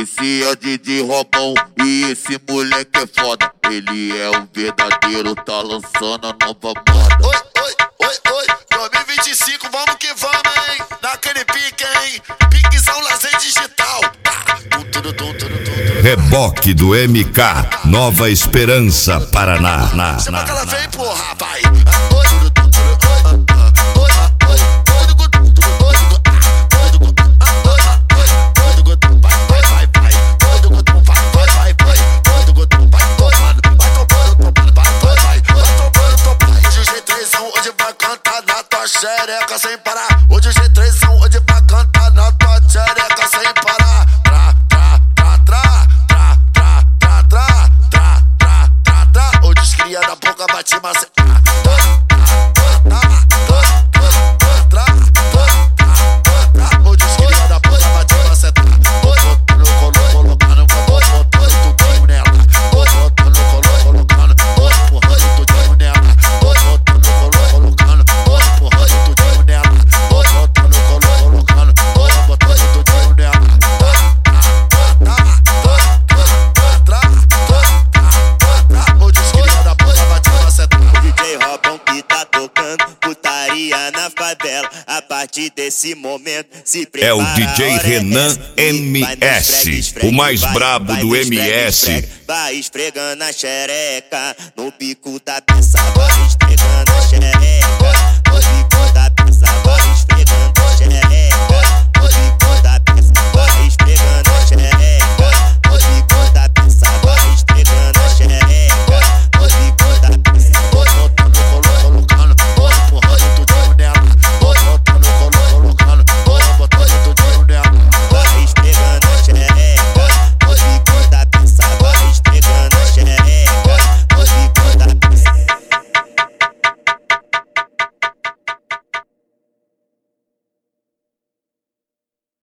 Esse é o DJ Robão e esse moleque é foda. Ele é o verdadeiro, tá lançando a nova moda. Oi, oi, oi, oi, 2025, vamos que vamos, hein? Naquele pique, hein? Piquezão lazer digital. Reboque do MK, Nova Esperança, Paraná. Chama que ela vem, porra, vai. Xereca sem parar. Hoje o G3 são hoje pra cantar na tua xereca sem parar. Hoje os cria da boca bate maceta. Hoje os cria da boca bate maceta. Colocando tudinho nela. Colocando tudinho nela. Na favela, a partir desse momento se prepara. É o DJ Renan MS, o mais brabo do MS. Vai esfregando a xereca no bico da peça, vai esfregando a xereca no bico da peça, vai